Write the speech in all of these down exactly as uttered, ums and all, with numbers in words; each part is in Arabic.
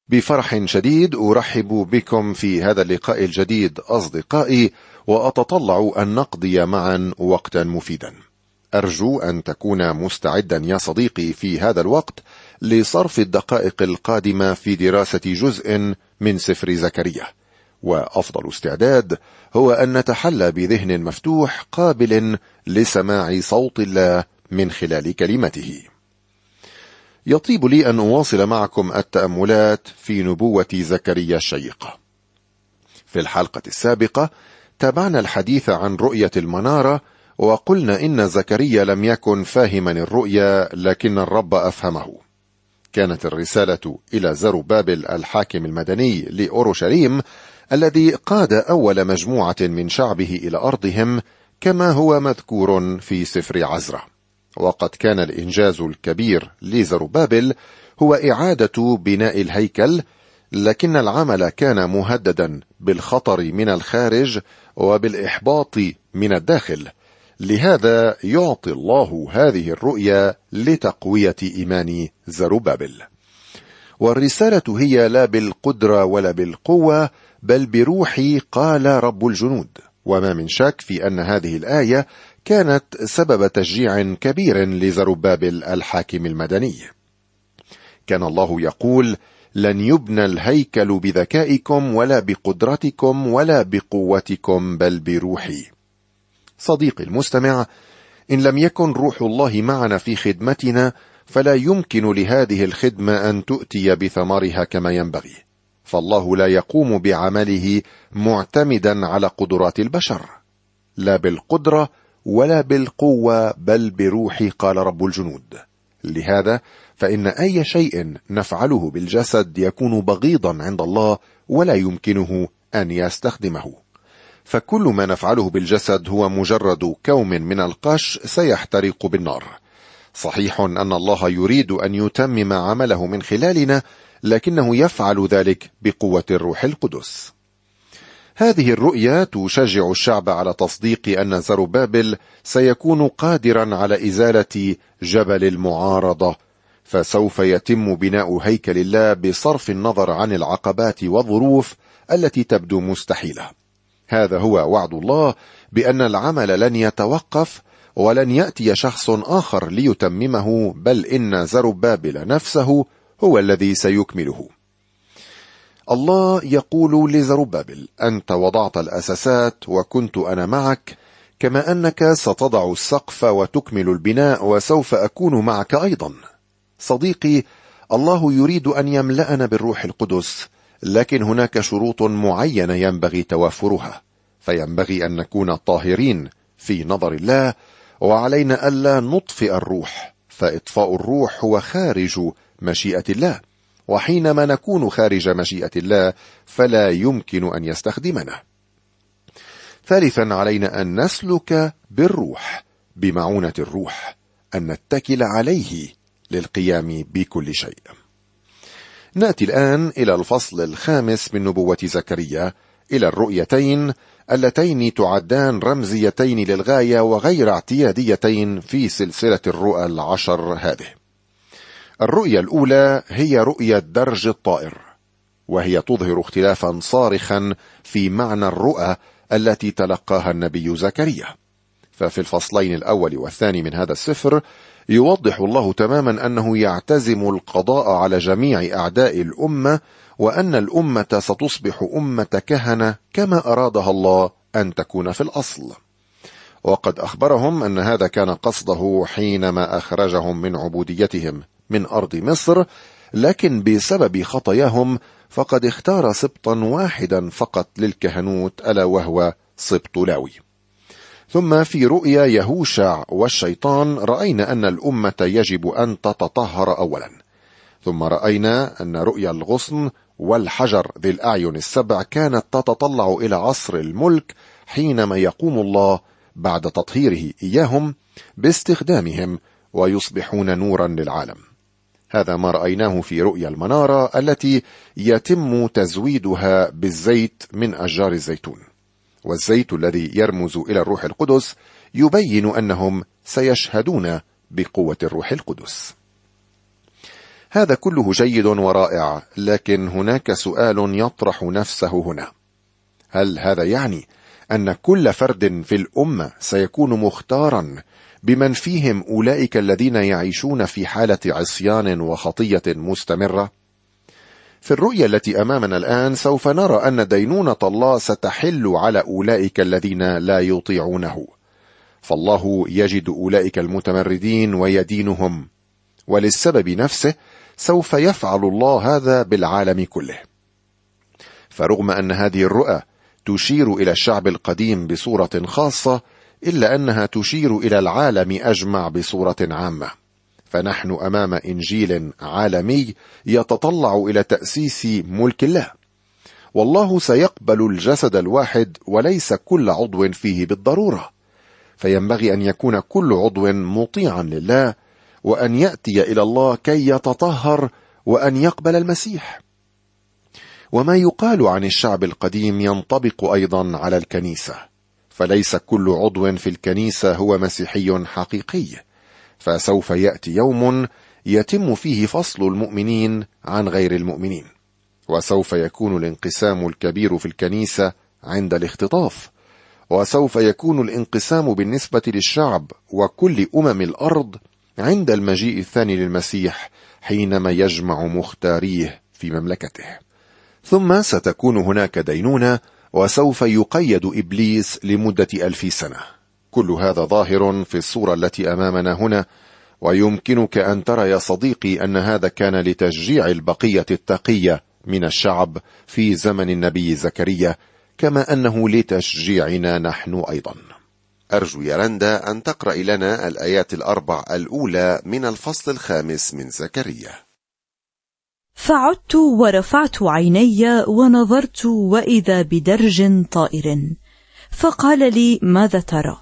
بفرح شديد أرحب بكم في هذا اللقاء الجديد أصدقائي، وأتطلع أن نقضي معا وقتا مفيدا. أرجو أن تكون مستعدا يا صديقي في هذا الوقت لصرف الدقائق القادمة في دراسة جزء من سفر زكريا، وأفضل استعداد هو أن نتحلى بذهن مفتوح قابل لسماع صوت الله من خلال كلمته. يطيب لي أن أواصل معكم التأملات في نبوة زكريا الشيقة. في الحلقة السابقة تابعنا الحديث عن رؤية المنارة، وقلنا إن زكريا لم يكن فاهما الرؤيا لكن الرب أفهمه. كانت الرسالة إلى زربابل الحاكم المدني لأورشليم الذي قاد أول مجموعة من شعبه إلى أرضهم، كما هو مذكور في سفر عزرا. وقد كان الإنجاز الكبير لزربابل هو إعادة بناء الهيكل، لكن العمل كان مهددا بالخطر من الخارج وبالإحباط من الداخل. لهذا يعطي الله هذه الرؤيا لتقوية إيمان زربابل. والرسالة هي لا بالقدرة ولا بالقوة، بل بروحي قال رب الجنود. وما من شك في أن هذه الآية كانت سبب تشجيع كبير لزربابل الحاكم المدني. كان الله يقول: لن يبنى الهيكل بذكائكم ولا بقدرتكم ولا بقوتكم بل بروحي. صديقي المستمع، إن لم يكن روح الله معنا في خدمتنا فلا يمكن لهذه الخدمة أن تؤتي بثمرها كما ينبغي، فالله لا يقوم بعمله معتمدا على قدرات البشر، لا بالقدرة ولا بالقوة بل بروحي قال رب الجنود. لهذا فإن أي شيء نفعله بالجسد يكون بغيضا عند الله ولا يمكنه أن يستخدمه، فكل ما نفعله بالجسد هو مجرد كوم من القش سيحترق بالنار. صحيح أن الله يريد أن يتمم عمله من خلالنا، لكنه يفعل ذلك بقوة الروح القدس. هذه الرؤيا تشجع الشعب على تصديق أن زربابل سيكون قادرا على إزالة جبل المعارضة، فسوف يتم بناء هيكل الله بصرف النظر عن العقبات والظروف التي تبدو مستحيلة. هذا هو وعد الله بأن العمل لن يتوقف ولن يأتي شخص آخر ليتممه، بل إن زربابل نفسه هو الذي سيكمله. الله يقول لزربابل: أنت وضعت الأساسات وكنت أنا معك، كما أنك ستضع السقف وتكمل البناء وسوف أكون معك أيضا. صديقي، الله يريد أن يملأنا بالروح القدس، لكن هناك شروط معينة ينبغي توافرها، فينبغي أن نكون طاهرين في نظر الله، وعلينا ألا نطفئ الروح، فإطفاء الروح هو خارج مشيئة الله، وحينما نكون خارج مشيئة الله فلا يمكن أن يستخدمنا. ثالثا، علينا أن نسلك بالروح بمعونة الروح، أن نتكل عليه للقيام بكل شيء. نأتي الآن إلى الفصل الخامس من نبوة زكريا، إلى الرؤيتين اللتين تعدان رمزيتين للغاية وغير اعتياديتين في سلسلة الرؤى العشر هذه. الرؤية الأولى هي رؤية درج الطائر، وهي تظهر اختلافا صارخا في معنى الرؤى التي تلقاها النبي زكريا. ففي الفصلين الأول والثاني من هذا السفر يوضح الله تماما أنه يعتزم القضاء على جميع أعداء الأمة، وأن الأمة ستصبح أمة كهنة كما أرادها الله أن تكون في الأصل. وقد أخبرهم أن هذا كان قصده حينما أخرجهم من عبوديتهم من أرض مصر، لكن بسبب خطاياهم فقد اختار سبطا واحدا فقط للكهنوت، ألا وهو سبط لاوي. ثم في رؤيا يهوشع والشيطان رأينا أن الأمة يجب أن تتطهر أولا. ثم رأينا أن رؤيا الغصن والحجر ذي الأعين السبع كانت تتطلع إلى عصر الملك، حينما يقوم الله بعد تطهيره إياهم باستخدامهم ويصبحون نورا للعالم. هذا ما رأيناه في رؤيا المنارة التي يتم تزويدها بالزيت من أشجار الزيتون، والزيت الذي يرمز إلى الروح القدس يبين أنهم سيشهدون بقوة الروح القدس. هذا كله جيد ورائع، لكن هناك سؤال يطرح نفسه هنا: هل هذا يعني أن كل فرد في الأمة سيكون مختارا بمن فيهم أولئك الذين يعيشون في حالة عصيان وخطية مستمرة؟ في الرؤية التي أمامنا الآن سوف نرى أن دينونة الله ستحل على أولئك الذين لا يطيعونه، فالله يجد أولئك المتمردين ويدينهم، وللسبب نفسه سوف يفعل الله هذا بالعالم كله. فرغم أن هذه الرؤى تشير إلى الشعب القديم بصورة خاصة، إلا أنها تشير إلى العالم أجمع بصورة عامة، فنحن أمام إنجيل عالمي يتطلع إلى تأسيس ملك الله، والله سيقبل الجسد الواحد وليس كل عضو فيه بالضرورة، فينبغي أن يكون كل عضو مطيعا لله، وأن يأتي إلى الله كي يتطهر وأن يقبل المسيح. وما يقال عن الشعب القديم ينطبق أيضا على الكنيسة، فليس كل عضو في الكنيسة هو مسيحي حقيقي، فسوف يأتي يوم يتم فيه فصل المؤمنين عن غير المؤمنين، وسوف يكون الانقسام الكبير في الكنيسة عند الاختطاف، وسوف يكون الانقسام بالنسبة للشعب وكل أمم الأرض عند المجيء الثاني للمسيح، حينما يجمع مختاريه في مملكته. ثم ستكون هناك دينونة، وسوف يقيد إبليس لمدة ألف سنة. كل هذا ظاهر في الصورة التي أمامنا هنا، ويمكنك أن ترى يا صديقي أن هذا كان لتشجيع البقية التقية من الشعب في زمن النبي زكريا، كما أنه لتشجيعنا نحن أيضا. أرجو يا رندا أن تقرأ لنا الآيات الأربع الأولى من الفصل الخامس من زكريا. فعدت ورفعت عيني ونظرت وإذا بدرج طائر، فقال لي: ماذا ترى؟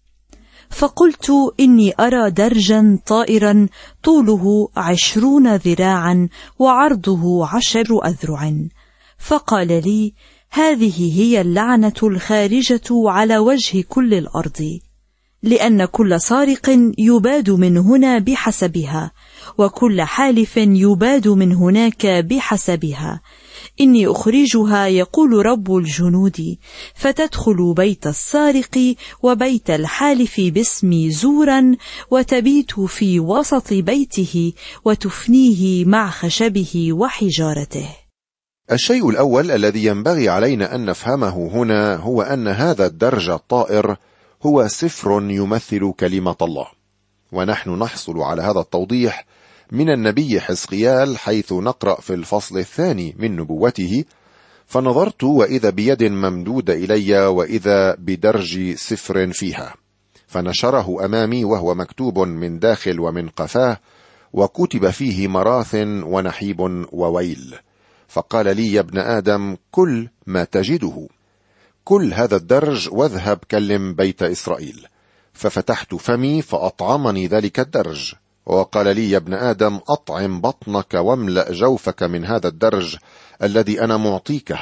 فقلت: إني أرى درجا طائرا طوله عشرون ذراعا وعرضه عشر أذرع. فقال لي: هذه هي اللعنة الخارجة على وجه كل الأرض، لأن كل سارق يباد من هنا بحسبها، وكل حالف يباد من هناك بحسبها. إني أخرجها، يقول رب الجنود، فتدخل بيت السارق وبيت الحالف باسمي زورا، وتبيت في وسط بيته وتفنيه مع خشبه وحجارته. الشيء الأول الذي ينبغي علينا أن نفهمه هنا هو أن هذا الدرج الطائر هو سفر يمثل كلمة الله، ونحن نحصل على هذا التوضيح من النبي حزقيال، حيث نقرأ في الفصل الثاني من نبوته: فنظرت وإذا بيد ممدودة إلي وإذا بدرج سفر فيها، فنشره أمامي وهو مكتوب من داخل ومن قفاه، وكتب فيه مراث ونحيب وويل. فقال لي: يا ابن آدم، كل ما تجده، كل هذا الدرج واذهب كلم بيت إسرائيل. ففتحت فمي فأطعمني ذلك الدرج، وقال لي: يا ابن آدم، أطعم بطنك واملأ جوفك من هذا الدرج الذي أنا معطيكه.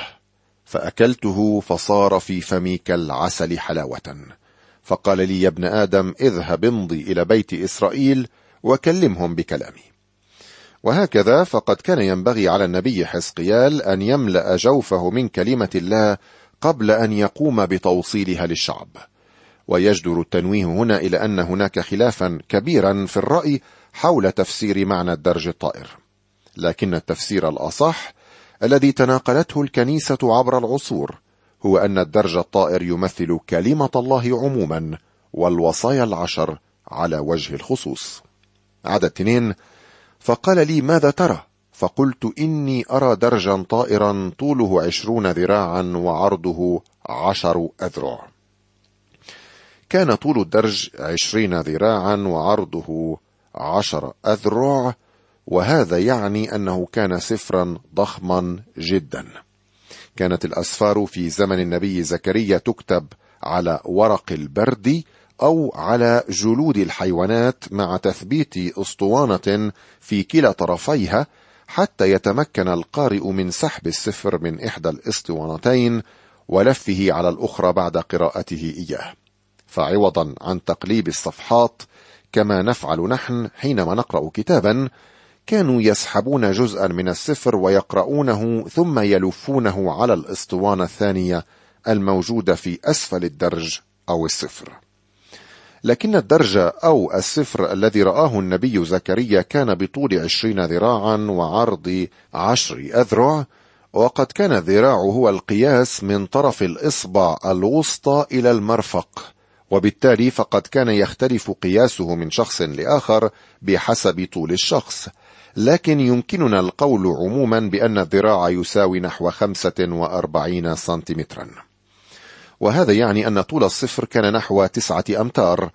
فأكلته فصار في فمي كالعسل حلاوة. فقال لي: يا ابن آدم، اذهب امضي إلى بيت إسرائيل وكلمهم بكلامي. وهكذا فقد كان ينبغي على النبي حزقيال أن يملأ جوفه من كلمة الله قبل أن يقوم بتوصيلها للشعب. ويجدر التنويه هنا إلى أن هناك خلافا كبيرا في الرأي حول تفسير معنى الدرج الطائر، لكن التفسير الأصح الذي تناقلته الكنيسة عبر العصور هو أن الدرج الطائر يمثل كلمة الله عموما، والوصايا العشر على وجه الخصوص. عدد اثنين: فقال لي: ماذا ترى؟ فقلت: إني أرى درجا طائرا طوله عشرون ذراعا وعرضه عشر أذرع. كان طول الدرج عشرين ذراعا وعرضه عشر أذرع، وهذا يعني أنه كان سفرا ضخما جدا. كانت الأسفار في زمن النبي زكريا تكتب على ورق البرد أو على جلود الحيوانات، مع تثبيت أسطوانة في كلا طرفيها حتى يتمكن القارئ من سحب السفر من إحدى الأسطوانتين ولفه على الأخرى بعد قراءته إياه. فعوضا عن تقليب الصفحات كما نفعل نحن حينما نقرأ كتابا، كانوا يسحبون جزءا من السفر ويقرؤونه ثم يلفونه على الأسطوانة الثانية الموجودة في أسفل الدرج أو السفر. لكن الدرج أو السفر الذي رآه النبي زكريا كان بطول عشرين ذراعا وعرض عشر أذرع، وقد كان الذراع هو القياس من طرف الإصبع الوسطى إلى المرفق، وبالتالي فقد كان يختلف قياسه من شخص لآخر بحسب طول الشخص، لكن يمكننا القول عموما بأن الذراع يساوي نحو خمسة وأربعين سنتيمترا، وهذا يعني أن طول الصفر كان نحو تسعة أمتار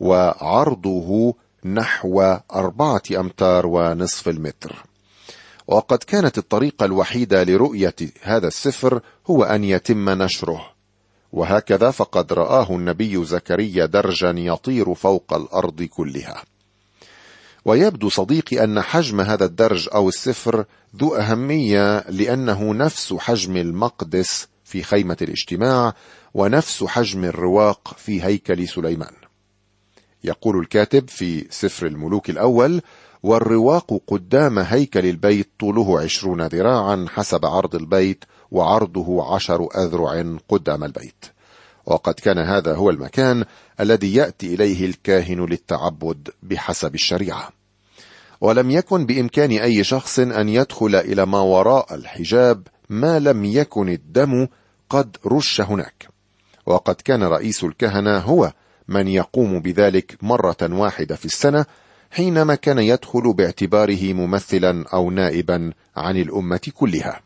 وعرضه نحو أربعة أمتار ونصف المتر. وقد كانت الطريقة الوحيدة لرؤية هذا السفر هو أن يتم نشره، وهكذا فقد رآه النبي زكريا درجا يطير فوق الأرض كلها. ويبدو صديقي أن حجم هذا الدرج أو السفر ذو أهمية، لأنه نفس حجم المقدس في خيمة الاجتماع ونفس حجم الرواق في هيكل سليمان. يقول الكاتب في سفر الملوك الأول: والرواق قدام هيكل البيت طوله عشرون ذراعا حسب عرض البيت، وعرضه عشر أذرع قدام البيت. وقد كان هذا هو المكان الذي يأتي إليه الكاهن للتعبد بحسب الشريعة، ولم يكن بإمكان أي شخص أن يدخل إلى ما وراء الحجاب ما لم يكن الدم قد رش هناك. وقد كان رئيس الكهنة هو من يقوم بذلك مرة واحدة في السنة، حينما كان يدخل باعتباره ممثلا أو نائبا عن الأمة كلها.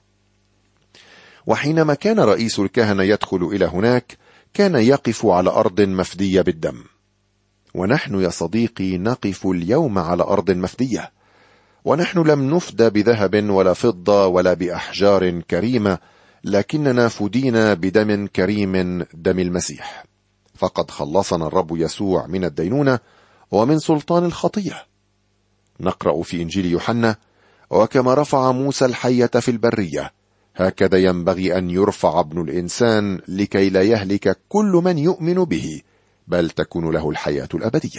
وحينما كان رئيس الكهنة يدخل إلى هناك كان يقف على أرض مفدية بالدم، ونحن يا صديقي نقف اليوم على أرض مفدية، ونحن لم نفدى بذهب ولا فضة ولا بأحجار كريمة، لكننا فدينا بدم كريم، دم المسيح. فقد خلصنا الرب يسوع من الدينونة ومن سلطان الخطية. نقرأ في إنجيل يوحنا: وكما رفع موسى الحية في البرية، هكذا ينبغي أن يرفع ابن الإنسان، لكي لا يهلك كل من يؤمن به، بل تكون له الحياة الأبدية.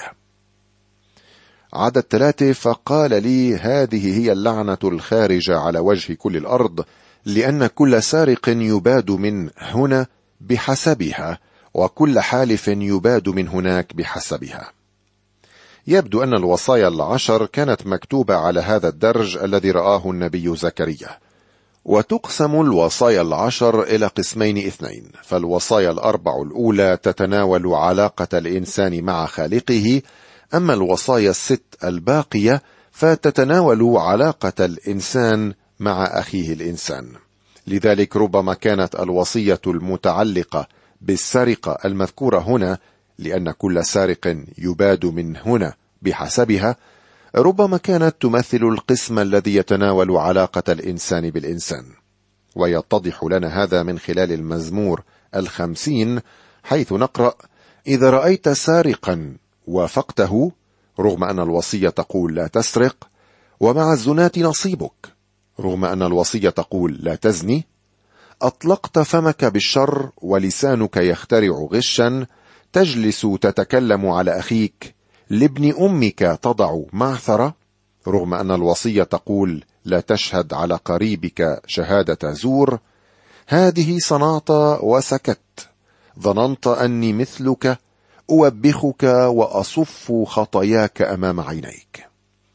عدد ثلاثة: فقال لي: هذه هي اللعنة الخارجة على وجه كل الأرض، لأن كل سارق يباد من هنا بحسبها، وكل حالف يباد من هناك بحسبها. يبدو أن الوصايا العشر كانت مكتوبة على هذا الدرج الذي رآه النبي زكريا. وتقسم الوصايا العشر إلى قسمين اثنين، فالوصايا الأربع الأولى تتناول علاقة الإنسان مع خالقه، أما الوصايا الست الباقية فتتناول علاقة الإنسان مع أخيه الإنسان. لذلك ربما كانت الوصية المتعلقة بالسرقة المذكورة هنا، لأن كل سارق يباد من هنا بحسبها، ربما كانت تمثل القسم الذي يتناول علاقة الإنسان بالإنسان. ويتضح لنا هذا من خلال المزمور الخمسين، حيث نقرأ: إذا رأيت سارقا وافقته، رغم أن الوصية تقول لا تسرق، ومع الزناة نصيبك، رغم أن الوصية تقول لا تزني، أطلقت فمك بالشر ولسانك يخترع غشا، تجلس تتكلم على أخيك، لابن أمك تضع معثرة، رغم أن الوصية تقول لا تشهد على قريبك شهادة زور، هذه صنعت وسكت، ظننت أني مثلك، أوبخك وأصف خطاياك أمام عينيك.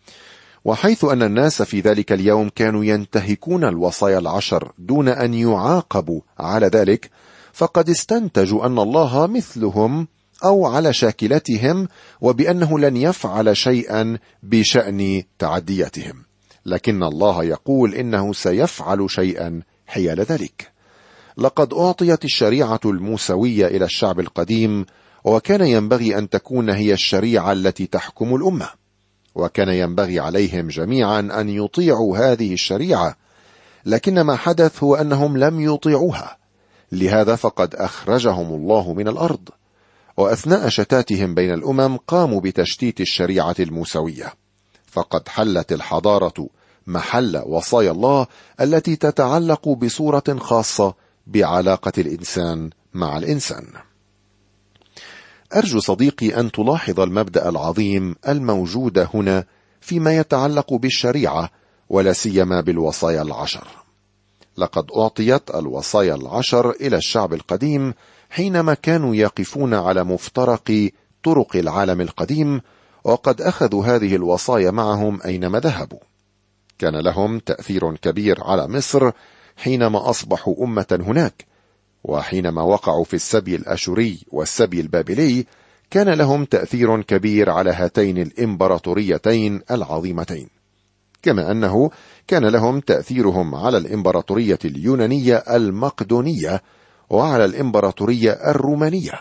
وحيث أن الناس في ذلك اليوم كانوا ينتهكون الوصايا العشر دون أن يعاقبوا على ذلك، فقد استنتجوا أن الله مثلهم أو على شاكلتهم، وبأنه لن يفعل شيئا بشأن تعدياتهم، لكن الله يقول إنه سيفعل شيئا حيال ذلك. لقد أعطيت الشريعة الموسوية إلى الشعب القديم، وكان ينبغي أن تكون هي الشريعة التي تحكم الأمة، وكان ينبغي عليهم جميعا أن يطيعوا هذه الشريعة، لكن ما حدث هو أنهم لم يطيعوها، لهذا فقد أخرجهم الله من الأرض. وأثناء شتاتهم بين الأمم قاموا بتشتيت الشريعة الموسوية، فقد حلت الحضارة محل وصايا الله التي تتعلق بصورة خاصة بعلاقة الإنسان مع الإنسان. أرجو صديقي أن تلاحظ المبدأ العظيم الموجود هنا فيما يتعلق بالشريعة ولا سيما بالوصايا العشر. لقد أعطيت الوصايا العشر إلى الشعب القديم حينما كانوا يقفون على مفترق طرق العالم القديم، وقد أخذوا هذه الوصايا معهم أينما ذهبوا. كان لهم تأثير كبير على مصر حينما أصبحوا أمة هناك، وحينما وقعوا في السبي الأشوري والسبي البابلي كان لهم تأثير كبير على هاتين الإمبراطوريتين العظيمتين، كما أنه كان لهم تأثيرهم على الإمبراطورية اليونانية المقدونية وعلى الإمبراطورية الرومانية.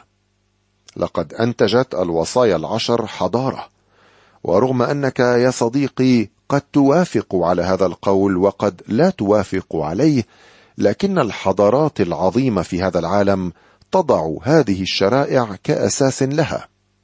لقد أنتجت الوصايا العشر حضارة، ورغم أنك يا صديقي قد توافق على هذا القول وقد لا توافق عليه، لكن الحضارات العظيمة في هذا العالم تضع هذه الشرائع كأساس لها.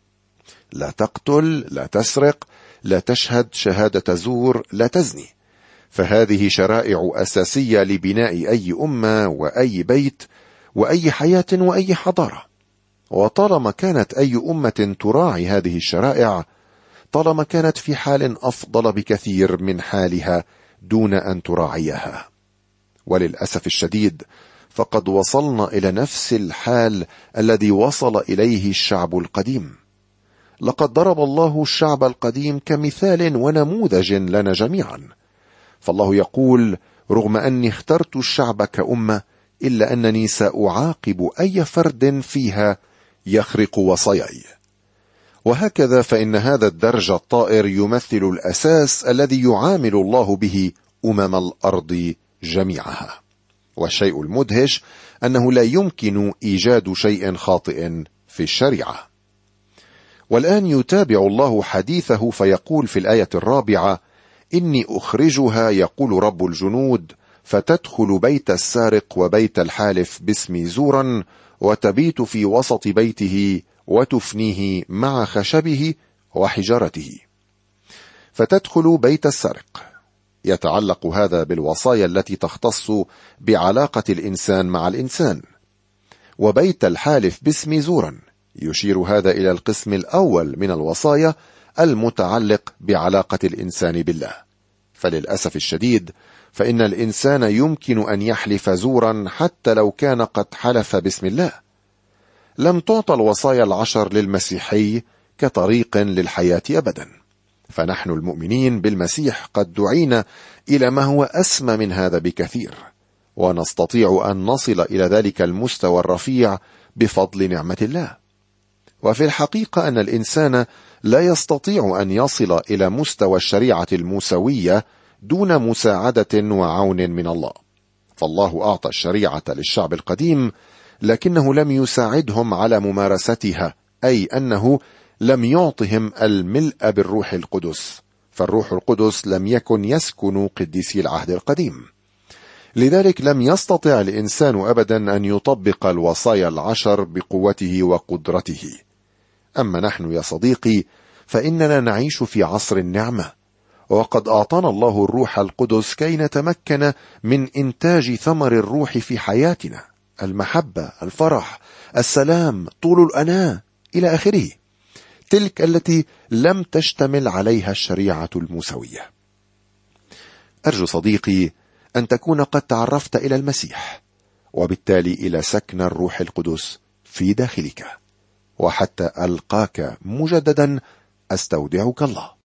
لا تقتل، لا تسرق، لا تشهد شهادة زور، لا تزني. فهذه شرائع أساسية لبناء أي أمة وأي بيت وأي حياة وأي حضارة. وطالما كانت أي أمة تراعي هذه الشرائع، طالما كانت في حال أفضل بكثير من حالها دون أن تراعيها. وللأسف الشديد فقد وصلنا إلى نفس الحال الذي وصل إليه الشعب القديم. لقد ضرب الله الشعب القديم كمثال ونموذج لنا جميعا. فالله يقول: رغم أني اخترت الشعب كأمة إلا أنني سأعاقب أي فرد فيها يخرق وصاياي. وهكذا فإن هذا الدرج الطائر يمثل الأساس الذي يعامل الله به أمم الأرض جميعها. والشيء المدهش أنه لا يمكن إيجاد شيء خاطئ في الشريعة. والآن يتابع الله حديثه فيقول في الآية الرابعة: إني أخرجها يقول رب الجنود فتدخل بيت السارق وبيت الحالف باسمي زورا وتبيت في وسط بيته وتفنيه مع خشبه وحجارته. فتدخل بيت السارق، يتعلق هذا بالوصايا التي تختص بعلاقة الإنسان مع الإنسان. وبيت الحالف باسم زورا، يشير هذا إلى القسم الأول من الوصايا المتعلق بعلاقة الإنسان بالله. فللأسف الشديد فإن الإنسان يمكن أن يحلف زورا حتى لو كان قد حلف باسم الله. لم تعطى الوصايا العشر للمسيحي كطريق للحياة أبدا، فنحن المؤمنين بالمسيح قد دعينا إلى ما هو أسمى من هذا بكثير، ونستطيع أن نصل إلى ذلك المستوى الرفيع بفضل نعمة الله. وفي الحقيقة أن الإنسان لا يستطيع أن يصل إلى مستوى الشريعة الموسوية دون مساعدة وعون من الله. فالله أعطى الشريعة للشعب القديم لكنه لم يساعدهم على ممارستها، أي أنه لم يعطهم الملء بالروح القدس، فالروح القدس لم يكن يسكن قديسي العهد القديم. لذلك لم يستطع الإنسان أبدا أن يطبق الوصايا العشر بقوته وقدرته. أما نحن يا صديقي فإننا نعيش في عصر النعمة، وقد أعطانا الله الروح القدس كي نتمكن من إنتاج ثمر الروح في حياتنا: المحبة، الفرح، السلام، طول الأناة إلى آخره، تلك التي لم تشتمل عليها الشريعة الموسوية. أرجو صديقي أن تكون قد تعرفت إلى المسيح، وبالتالي إلى سكن الروح القدس في داخلك. وحتى ألقاك مجددا أستودعك الله.